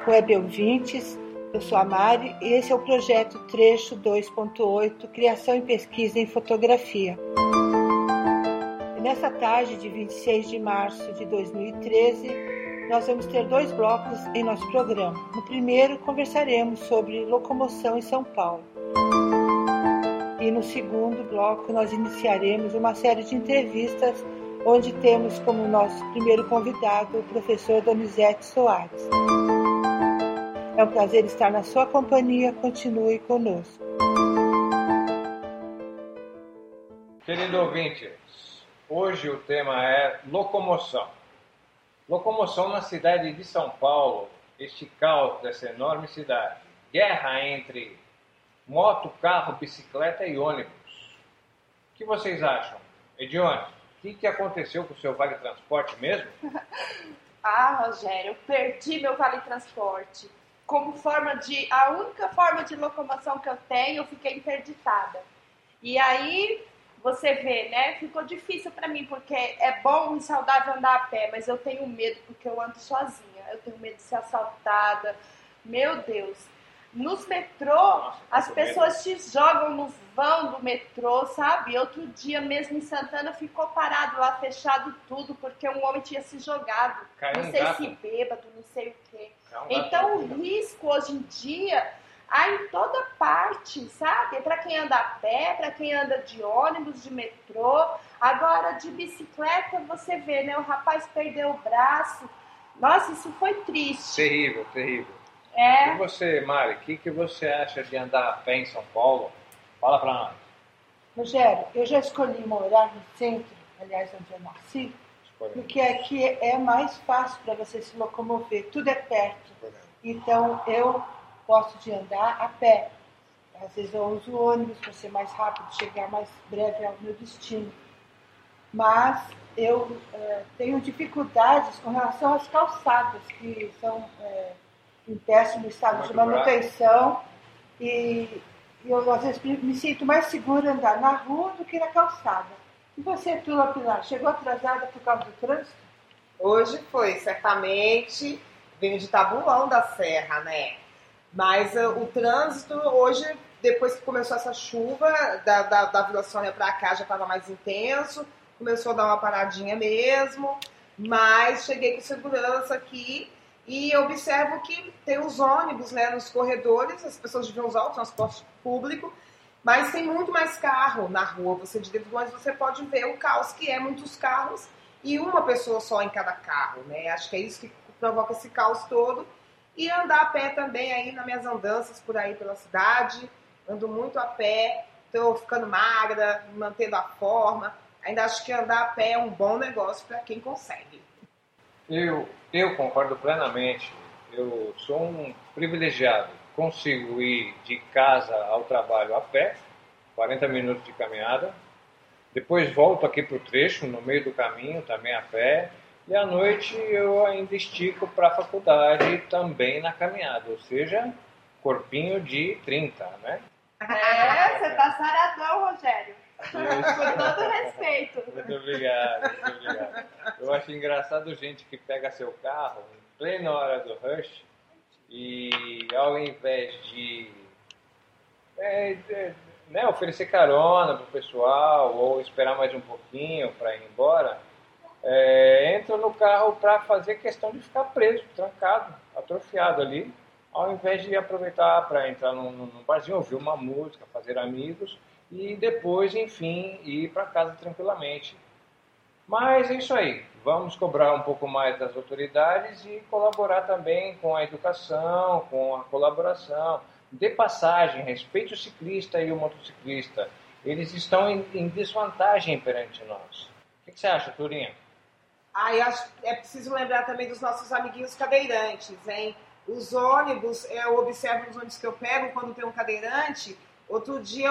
web ouvintes. Eu sou a Mari e esse é o projeto Trecho 2.8, Criação e Pesquisa em Fotografia. E nessa tarde de 26 de março de 2013, nós vamos ter 2 blocos em nosso programa. No primeiro, conversaremos sobre locomoção em São Paulo. E no segundo bloco, nós iniciaremos uma série de entrevistas, onde temos como nosso primeiro convidado o professor Donizete Soares. É um prazer estar na sua companhia. Continue conosco. Querido ouvinte, hoje o tema é locomoção. Locomoção na cidade de São Paulo, este caos dessa enorme cidade. Guerra entre moto, carro, bicicleta e ônibus. O que vocês acham? Edione, o que aconteceu com o seu Vale Transporte mesmo? Rogério, eu perdi meu Vale Transporte. A única forma de locomoção que eu tenho, eu fiquei interditada. E aí, você vê, né? Ficou difícil para mim, porque é bom e saudável andar a pé, mas eu tenho medo, porque eu ando sozinha. Eu tenho medo de ser assaltada. Meu Deus. Nos metrô, as pessoas te jogam no vão do metrô, sabe? Outro dia mesmo em Santana ficou parado lá, fechado tudo, porque um homem tinha se jogado. Não sei se bêbado, não sei o quê. Então o risco hoje em dia há em toda parte, sabe? Para quem anda a pé, para quem anda de ônibus, de metrô. Agora de bicicleta você vê, né? O rapaz perdeu o braço. Nossa, isso foi triste. Terrível, terrível. É. E você, Mari, o que você acha de andar a pé em São Paulo? Fala pra nós. Rogério, eu já escolhi morar no centro, aliás, onde eu nasci, porque aqui é mais fácil para você se locomover, tudo é perto. Então, eu gosto de andar a pé. Às vezes eu uso o ônibus para ser mais rápido, chegar mais breve ao meu destino. Mas eu tenho dificuldades com relação às calçadas, que são em péssimo estado de manutenção. E eu, às vezes, me sinto mais segura andar na rua do que na calçada. E você, Tula Pilar, chegou atrasada por causa do trânsito? Hoje foi, certamente, venho de Taboão da Serra, né? Mas o trânsito hoje, depois que começou essa chuva, da Vila Sônia para cá já estava mais intenso, começou a dar uma paradinha mesmo, mas cheguei com segurança aqui e observo que tem os ônibus, né, nos corredores, as pessoas deviam usar o transporte público, mas tem muito mais carro na rua. Você de dentro do ônibus você pode ver o caos que é muitos carros e uma pessoa só em cada carro, né? Acho que é isso que provoca esse caos todo. E andar a pé também aí nas minhas andanças por aí pela cidade. Ando muito a pé, estou ficando magra, mantendo a forma. Ainda acho que andar a pé é um bom negócio para quem consegue. Eu concordo plenamente. Eu sou um privilegiado. Consigo ir de casa ao trabalho a pé, 40 minutos de caminhada. Depois volto aqui para o trecho, no meio do caminho, também a pé. E à noite eu ainda estico para a faculdade também na caminhada. Ou seja, corpinho de 30, né? Você tá saradão, Rogério. Com todo respeito. Muito obrigado. Eu acho engraçado gente que pega seu carro em plena hora do rush e ao invés de oferecer carona para o pessoal ou esperar mais um pouquinho para ir embora, entra no carro para fazer questão de ficar preso, trancado, atrofiado ali, ao invés de aproveitar para entrar num barzinho, ouvir uma música, fazer amigos e depois, enfim, ir para casa tranquilamente. Mas é isso aí, vamos cobrar um pouco mais das autoridades e colaborar também com a educação, com a colaboração. Dê passagem, respeite o ciclista e o motociclista. Eles estão em desvantagem perante nós. O que você acha, Turinha? É preciso lembrar também dos nossos amiguinhos cadeirantes, hein? Os ônibus, eu observo nos ônibus que eu pego quando tem um cadeirante. Outro dia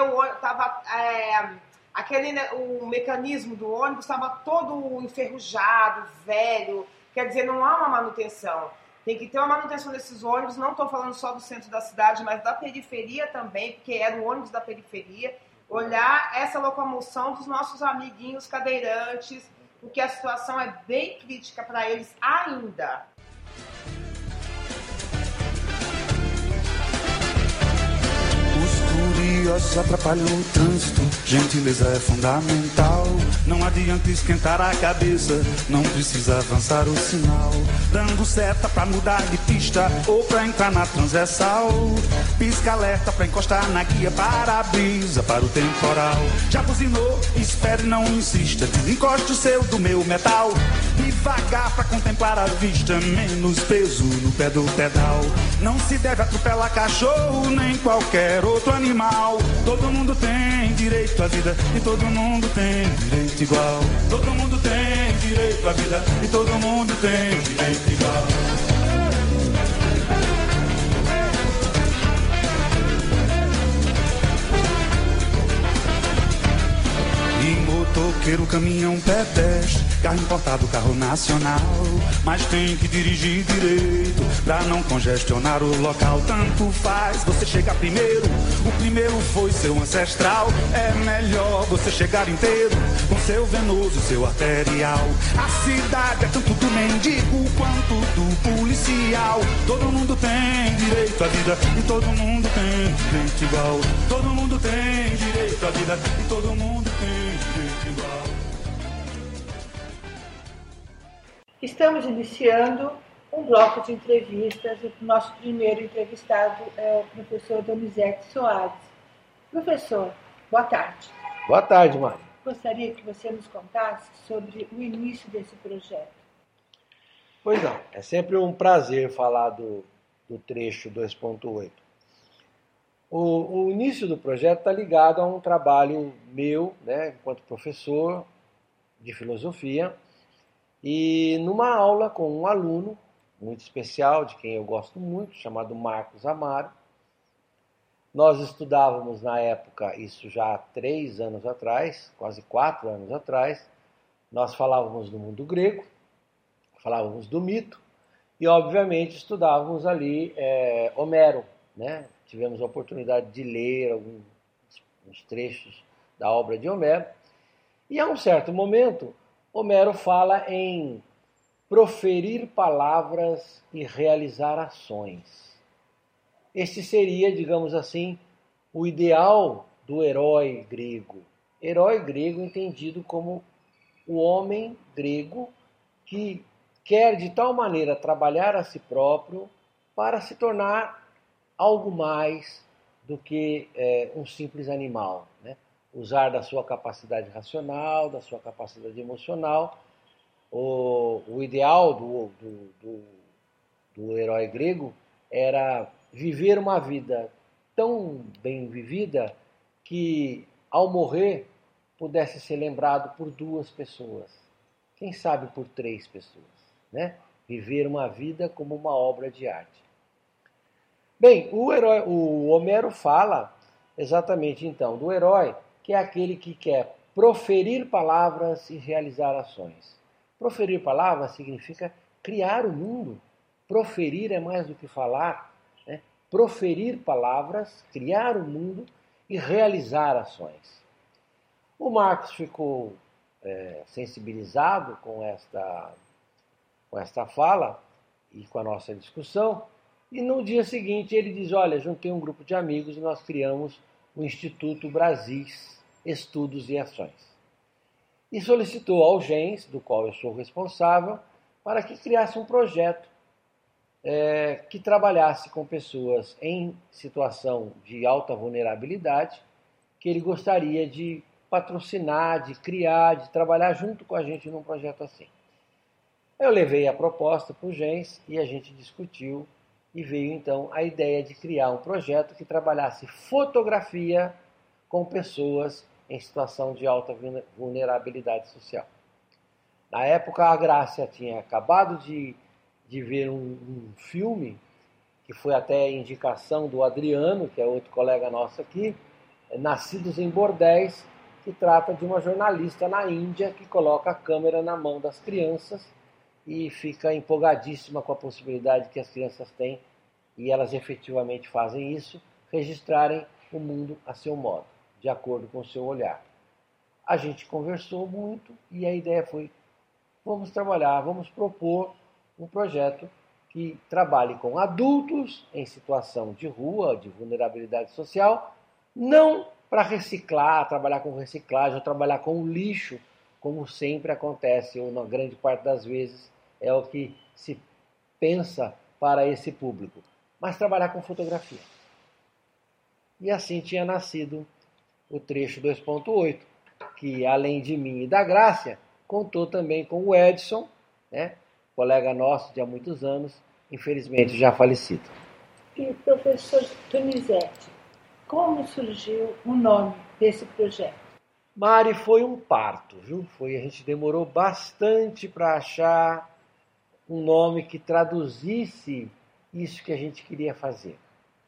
o mecanismo do ônibus estava todo enferrujado, velho. Quer dizer, não há uma manutenção. Tem que ter uma manutenção desses ônibus. Não estou falando só do centro da cidade, mas da periferia também, porque era o ônibus da periferia. Olhar essa locomoção dos nossos amiguinhos cadeirantes, porque a situação é bem crítica para eles ainda. curiosos atrapalham o trânsito. Gentileza é fundamental. Não adianta esquentar a cabeça, não precisa avançar o sinal. Dando seta pra mudar de pista ou pra entrar na transversal. Pisca alerta pra encostar na guia, para-brisa para o temporal. Já buzinou? Espere, não insista, desencoste o seu do meu metal. Devagar pra contemplar a vista, menos peso no pé do pedal. Não se deve atropelar cachorro nem qualquer outro animal. Todo mundo tem direito à vida e todo mundo tem direito igual. Todo mundo tem direito à vida e todo mundo tem direito igual. Motoqueiro, caminhão, pedestre, carro importado, carro nacional. Mas tem que dirigir direito pra não congestionar o local. Tanto faz você chegar primeiro, o primeiro foi seu ancestral. É melhor você chegar inteiro com seu venoso e seu arterial. A cidade é tanto do mendigo quanto do policial. Todo mundo tem direito à vida e todo mundo tem direito igual. Todo mundo tem direito à vida e todo mundo tem. Estamos iniciando um bloco de entrevistas e o nosso primeiro entrevistado é o professor Donizete Soares. Professor, boa tarde. Boa tarde, Mari. Gostaria que você nos contasse sobre o início desse projeto. Pois não, é sempre um prazer falar do trecho 2.8. O início do projeto está ligado a um trabalho meu, né, enquanto professor de filosofia, e numa aula com um aluno muito especial, de quem eu gosto muito, chamado Marcos Amaro. Nós estudávamos na época, isso já há 3 anos atrás, quase 4 anos atrás, nós falávamos do mundo grego, falávamos do mito, e obviamente estudávamos ali Homero, né? Tivemos a oportunidade de ler alguns trechos da obra de Homero, e a um certo momento, Homero fala em proferir palavras e realizar ações. Este seria, digamos assim, o ideal do herói grego. Herói grego entendido como o homem grego que quer de tal maneira trabalhar a si próprio para se tornar algo mais do que um simples animal, né? Usar da sua capacidade racional, da sua capacidade emocional. O ideal do herói grego era viver uma vida tão bem vivida que, ao morrer, pudesse ser lembrado por 2 pessoas. Quem sabe por 3 pessoas, né? Viver uma vida como uma obra de arte. Bem, o Homero fala exatamente então do herói, que é aquele que quer proferir palavras e realizar ações. Proferir palavras significa criar o mundo. Proferir é mais do que falar, né? Proferir palavras, criar o mundo e realizar ações. O Marcos ficou sensibilizado com esta fala e com a nossa discussão, e no dia seguinte ele diz: olha, juntei um grupo de amigos e nós criamos o Instituto Brasis, Estudos e Ações. E solicitou ao GENS, do qual eu sou responsável, para que criasse um projeto que trabalhasse com pessoas em situação de alta vulnerabilidade, que ele gostaria de patrocinar, de criar, de trabalhar junto com a gente num projeto assim. Eu levei a proposta para o GENS e a gente discutiu, e veio então a ideia de criar um projeto que trabalhasse fotografia com pessoas em situação de alta vulnerabilidade social. Na época, a Grácia tinha acabado de ver um filme, que foi até indicação do Adriano, que é outro colega nosso aqui, Nascidos em Bordéis, que trata de uma jornalista na Índia que coloca a câmera na mão das crianças e fica empolgadíssima com a possibilidade que as crianças têm, e elas efetivamente fazem isso, registrarem o mundo a seu modo, de acordo com o seu olhar. A gente conversou muito e a ideia foi: vamos trabalhar, vamos propor um projeto que trabalhe com adultos em situação de rua, de vulnerabilidade social, Não para reciclar, trabalhar com reciclagem ou trabalhar com lixo, como sempre acontece, ou na grande parte das vezes é o que se pensa para esse público, mas trabalhar com fotografia. E assim tinha nascido o trecho 2.8, que além de mim e da Grácia, contou também com o Edson, né, colega nosso de há muitos anos, infelizmente já falecido. E professor Donizete, como surgiu o nome desse projeto? Mari, foi um parto, viu? A gente demorou bastante para achar um nome que traduzisse isso que a gente queria fazer.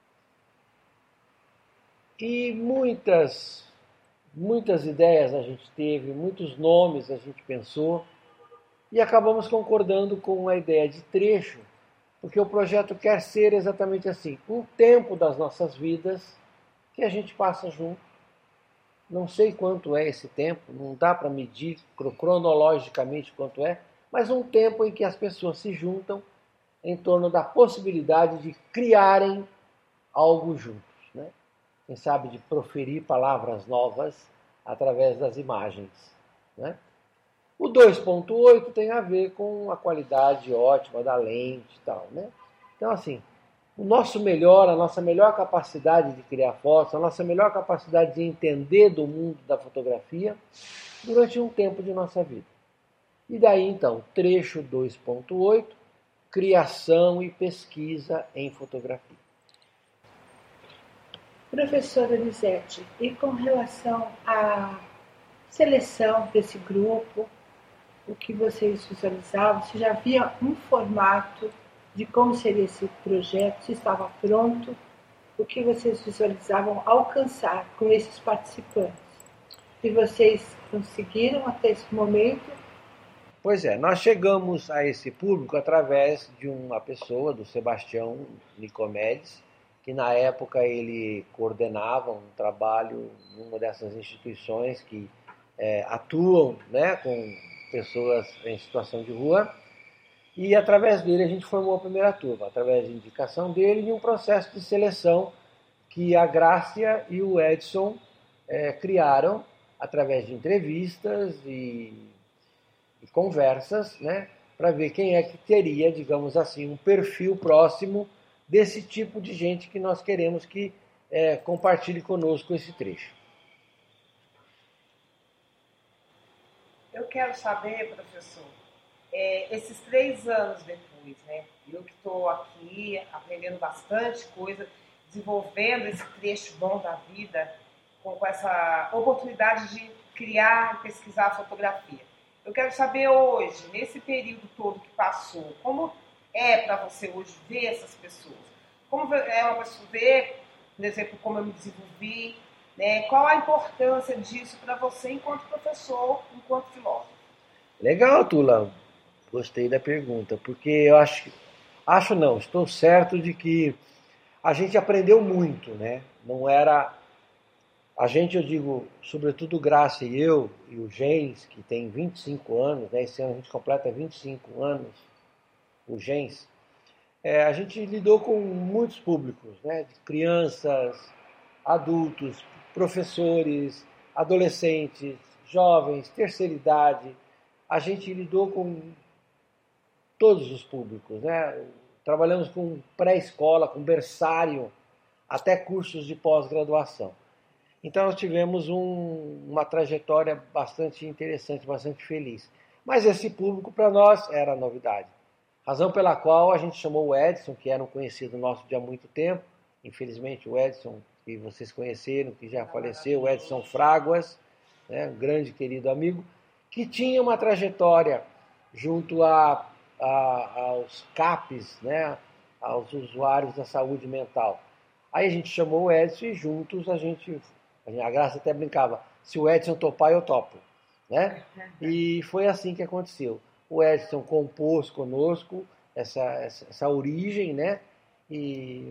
E muitas ideias a gente teve, muitos nomes a gente pensou e acabamos concordando com a ideia de trecho, porque o projeto quer ser exatamente assim, um tempo das nossas vidas que a gente passa junto. Não sei quanto é esse tempo, não dá para medir cronologicamente quanto é, mas um tempo em que as pessoas se juntam em torno da possibilidade de criarem algo juntos, né? Quem sabe de proferir palavras novas através das imagens, né? O 2.8 tem a ver com a qualidade ótima da lente e tal, né? Então, assim, o nosso melhor, a nossa melhor capacidade de criar fotos, a nossa melhor capacidade de entender do mundo da fotografia durante um tempo de nossa vida. E daí, então, trecho 2.8, criação e pesquisa em fotografia. Professora Donizete, e com relação à seleção desse grupo, o que vocês visualizavam, se já havia um formato de como seria esse projeto, se estava pronto, o que vocês visualizavam alcançar com esses participantes? E vocês conseguiram até esse momento? Pois é, nós chegamos a esse público através de uma pessoa, do Sebastião Nicomedes, que na época ele coordenava um trabalho em uma dessas instituições que atuam, né, com pessoas em situação de rua, e através dele a gente formou a primeira turma, através de indicação dele e um processo de seleção que a Grácia e o Edson criaram através de entrevistas e conversas, né, para ver quem é que teria, digamos assim, um perfil próximo desse tipo de gente que nós queremos que compartilhe conosco esse trecho. Eu quero saber, professor, esses 3 anos depois, né? Eu que estou aqui aprendendo bastante coisa, desenvolvendo esse trecho bom da vida, com essa oportunidade de criar e pesquisar fotografia. Eu quero saber hoje, nesse período todo que passou, como é para você hoje ver essas pessoas? Como é uma pessoa ver, por exemplo, como eu me desenvolvi, né? Qual a importância disso para você enquanto professor, enquanto filósofo? Legal, Tula. Gostei da pergunta, porque eu estou certo de que a gente aprendeu muito, né? Não era... A gente, eu digo, sobretudo Grácia e eu, e o Gens, que tem 25 anos, né? Esse ano a gente completa 25 anos, o Gens, a gente lidou com muitos públicos, né? De crianças, adultos, professores, adolescentes, jovens, terceira idade. A gente lidou com todos os públicos, né? Trabalhamos com pré-escola, com berçário, até cursos de pós-graduação. Então nós tivemos uma trajetória bastante interessante, bastante feliz. Mas esse público para nós era novidade. Razão pela qual a gente chamou o Edson, que era um conhecido nosso de há muito tempo. Infelizmente o Edson, que vocês conheceram, que já faleceu, o Edson Fraguas, né, um grande querido amigo, que tinha uma trajetória junto aos CAPs, né, aos usuários da saúde mental. Aí a gente chamou o Edson e juntos a Graça até brincava, se o Edson topar, eu topo, né? E foi assim que aconteceu. O Edson compôs conosco essa origem, né? E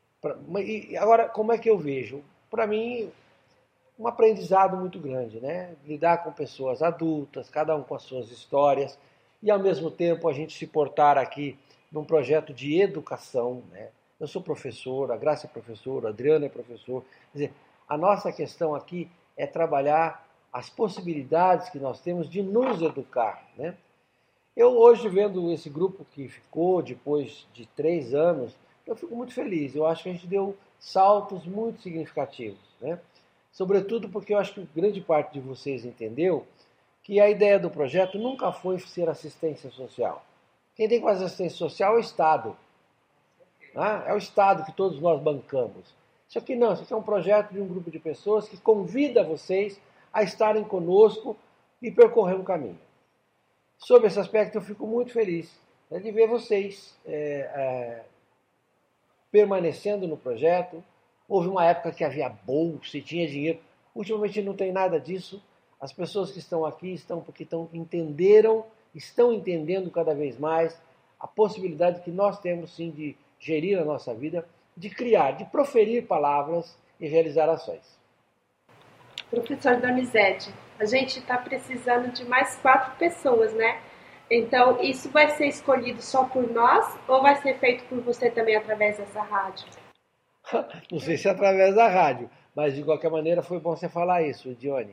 agora, como é que eu vejo? Para mim, um aprendizado muito grande, né? Lidar com pessoas adultas, cada um com as suas histórias, e ao mesmo tempo a gente se portar aqui num projeto de educação, né? Eu sou professor, a Graça é professora, a Adriana é professor, quer dizer, A nossa questão aqui é trabalhar as possibilidades que nós temos de nos educar, né? Eu hoje, vendo esse grupo que ficou depois de 3 anos, eu fico muito feliz. Eu acho que a gente deu saltos muito significativos, né? Sobretudo porque eu acho que grande parte de vocês entendeu que a ideia do projeto nunca foi ser assistência social. Quem tem que fazer assistência social é o Estado. Né? É o Estado que todos nós bancamos. Isso aqui não, isso aqui é um projeto de um grupo de pessoas que convida vocês a estarem conosco e percorrer um caminho. Sobre esse aspecto, eu fico muito feliz, né, de ver vocês permanecendo no projeto. Houve uma época que havia bolsa e tinha dinheiro. Ultimamente não tem nada disso. As pessoas que estão aqui estão porque estão entendendo cada vez mais a possibilidade que nós temos sim de gerir a nossa vida, de criar, de proferir palavras e realizar ações. Professor Donizete, a gente está precisando de mais 4 pessoas, né? Então, isso vai ser escolhido só por nós ou vai ser feito por você também através dessa rádio? Não sei se é através da rádio, mas de qualquer maneira foi bom você falar isso, Dione.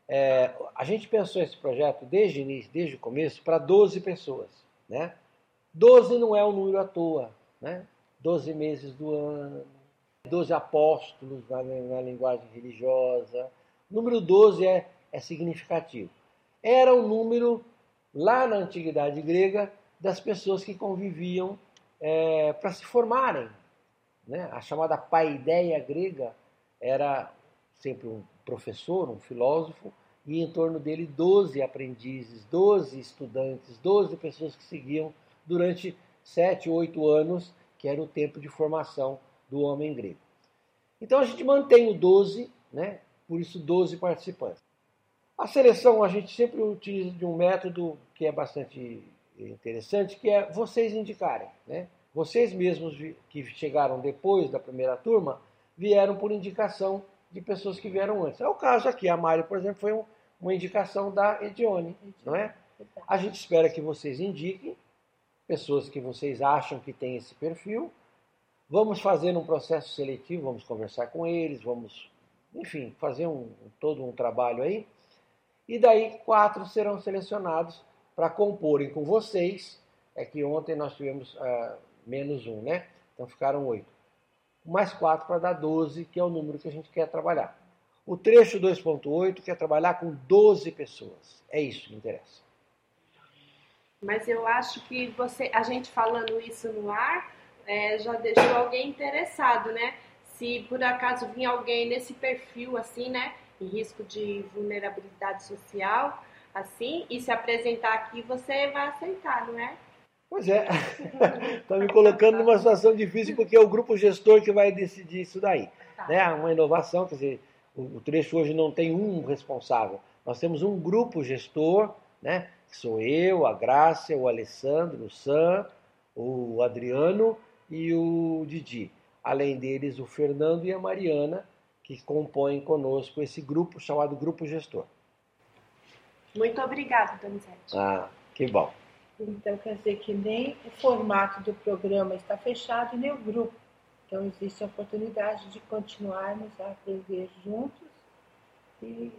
A gente pensou esse projeto desde o início, desde o começo, para 12 pessoas, né? 12 não é um número à toa, né? 12 meses do ano, 12 apóstolos na linguagem religiosa. O número 12 é significativo. Era o número, lá na antiguidade grega, das pessoas que conviviam para se formarem, né? A chamada paideia grega era sempre um professor, um filósofo, e em torno dele 12 aprendizes, 12 estudantes, 12 pessoas que seguiam durante 7, 8 anos, que era o tempo de formação do homem grego. Então a gente mantém o 12, né? Por isso 12 participantes. A seleção a gente sempre utiliza de um método que é bastante interessante, que é vocês indicarem, né? Vocês mesmos que chegaram depois da primeira turma, vieram por indicação de pessoas que vieram antes. É o caso aqui, a Mari, por exemplo, foi uma indicação da Edione, não é? A gente espera que vocês indiquem pessoas que vocês acham que têm esse perfil. Vamos fazer um processo seletivo, vamos conversar com eles, vamos, enfim, fazer todo um trabalho aí. E daí 4 serão selecionados para comporem com vocês. É que ontem nós tivemos menos 1, né? Então ficaram 8. Mais 4 para dar 12, que é o número que a gente quer trabalhar. O trecho 2.8 quer trabalhar com 12 pessoas. É isso que interessa. Mas eu acho que a gente falando isso no ar, já deixou alguém interessado, né? Se por acaso vir alguém nesse perfil assim, né? Em risco de vulnerabilidade social, assim, e se apresentar aqui, você vai aceitar, não é? Pois é. Está me colocando numa situação difícil, porque é o grupo gestor que vai decidir isso daí. Tá. Né? Uma inovação, quer dizer, o trecho hoje não tem um responsável. Nós temos um grupo gestor, né? Que sou eu, a Grácia, o Alessandro, o Sam, o Adriano e o Didi. Além deles, o Fernando e a Mariana, que compõem conosco esse grupo chamado Grupo Gestor. Muito obrigada, Donizete. Ah, que bom. Então, quer dizer que nem o formato do programa está fechado, nem o grupo. Então, existe a oportunidade de continuarmos a aprender juntos. E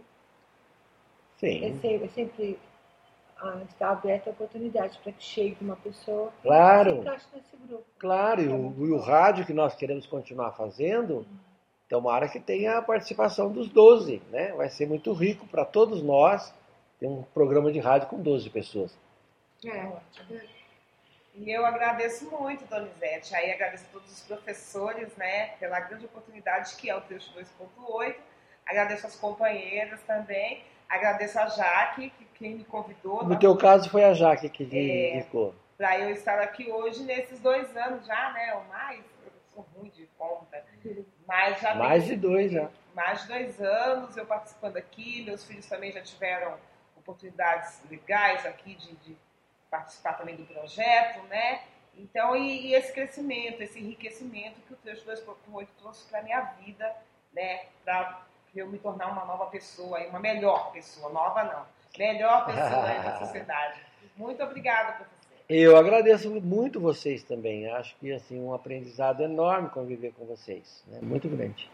Sim. sempre está aberta a oportunidade para que chegue uma pessoa que Claro. se encaixe nesse grupo. Claro, e o rádio que nós queremos continuar fazendo, tomara que tenha a participação dos 12, né? Vai ser muito rico para todos nós ter um programa de rádio com 12 pessoas. Ótimo. E eu agradeço muito, Donizete. Aí agradeço a todos os professores, né, pela grande oportunidade que é o trecho 2.8. Agradeço as companheiras também. Agradeço a Jaque, quem me convidou. No teu caso foi a Jaque que indicou. Para eu estar aqui hoje nesses 2 anos já, né, ou mais. Eu sou ruim de conta. Mas já mais de 2 já. Mais de 2 anos eu participando aqui. Meus filhos também já tiveram oportunidades legais aqui de participar também do projeto, né? Então, e esse crescimento, esse enriquecimento que o trecho 2.8 trouxe para a minha vida, né? Para eu me tornar uma nova pessoa, uma melhor pessoa, nova não, melhor pessoa aí da sociedade. Muito obrigada, professor. Eu agradeço muito vocês também. Acho que assim um aprendizado enorme conviver com vocês, né? Muito grande.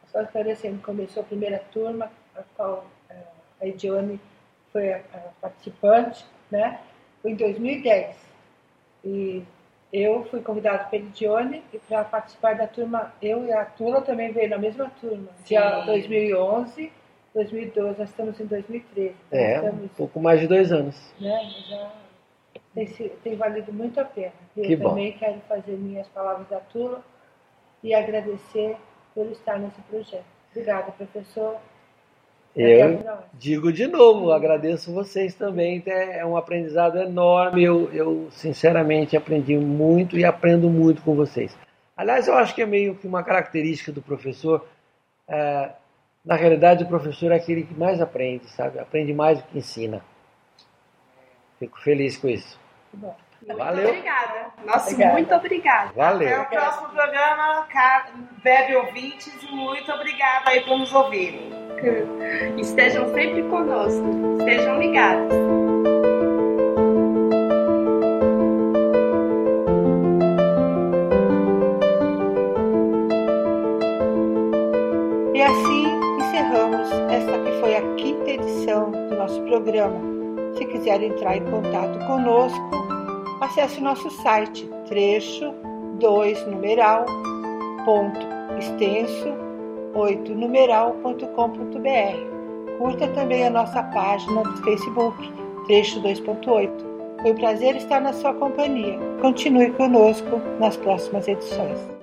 Só esclarecendo, começou a primeira turma, a qual a Edione foi a participante, né? Foi em 2010. E eu fui convidada pela Edione para participar da turma. Eu e a Tula também veio na mesma turma. Já 2011, 2012, nós estamos em 2013. Um pouco mais de 2 anos. Né? Já tem valido muito a pena. Que Eu bom. também quero fazer minhas palavras da Tula e agradecer por estar nesse projeto. Obrigada, professor. Eu digo de novo, agradeço vocês também, é um aprendizado enorme, eu sinceramente aprendi muito e aprendo muito com vocês. Aliás, eu acho que é meio que uma característica do professor, na realidade o professor é aquele que mais aprende, sabe? Aprende mais do que ensina. Fico feliz com isso. Bom. Valeu. Muito obrigada. Nossa, muito obrigada. Valeu. Até o próximo programa, Web Ouvintes, e muito obrigada aí por nos ouvirem. Estejam sempre conosco, estejam ligados. E assim encerramos esta que foi a 5ª edição do nosso programa. Se quiser entrar em contato conosco, acesse o nosso site trecho2numeral.extenso8numeral.com.br. Curta também a nossa página do Facebook, Trecho 2.8. Foi um prazer estar na sua companhia. Continue conosco nas próximas edições.